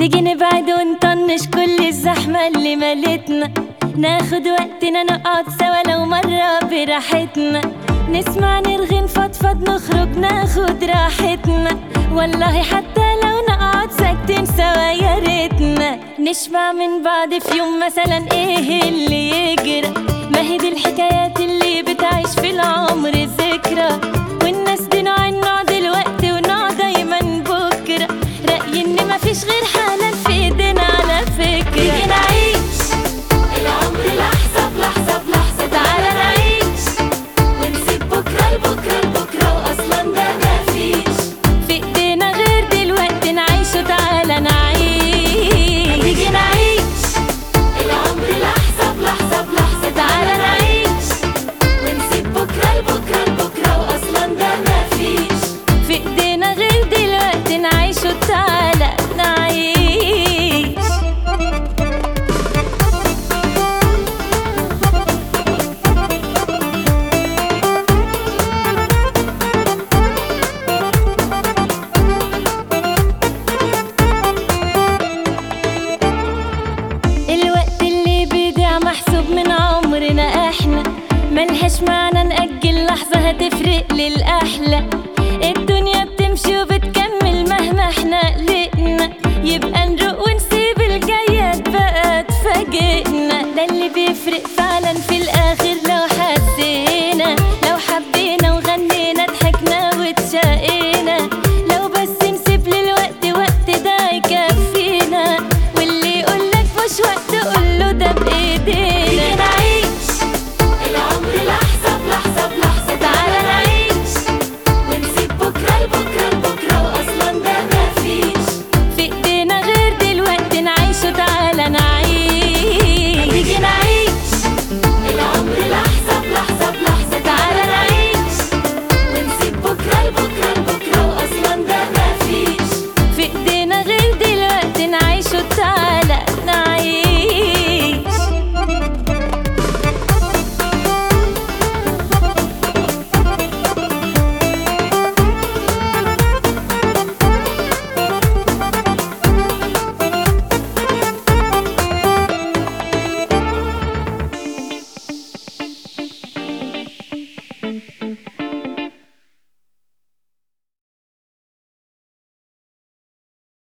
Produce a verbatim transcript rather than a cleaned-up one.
تيجي نبعد ونطنش كل الزحمة اللي مالتنا، ناخد وقتنا نقعد سوا لو مرة براحتنا، نسمع نرغي نفضفض نخرج ناخد راحتنا، والله حتى لو نقعد ساكتين سوا يا ريتنا، نشبع من بعض في يوم مثلا ايه اللي يجرى، ما هي دي الحكايات اللي بتعيش في العمر ذكرى، والناس دي نوع النوع دلوقتي ونوع دايما بكرة، رأيي ان مفيش غير حالا في ايدينا على فكرة. تيجي نعيش العمر لحظة بلحظة بلحظة، تعالى نعيش ونسيب بكرة لبكرة لبكرة، واصلا ده مفيش في ايدينا غير دلوقتي نعيشه، تعالى نعيش. تيجي نعيش العمر لحظة بلحظة بلحظة، تعالى نعيش ونسيب بكرة لبكرة لبكرة، واصلا ده مفيش في ايدينا غير دلوقتي نعيشه، تعالى نعيش. الوقت اللي بيضيع محسوب من عمرنا احنا، ملهاش معنى نأجل لحظة هتفرق للأحلى، الدنيا بتمشي وبتكمل مهما احنا قلقنا، يبقى نروق ونسيب الجايات بقى تفاجئنا، ده اللي بيفرق فعلا في الآخر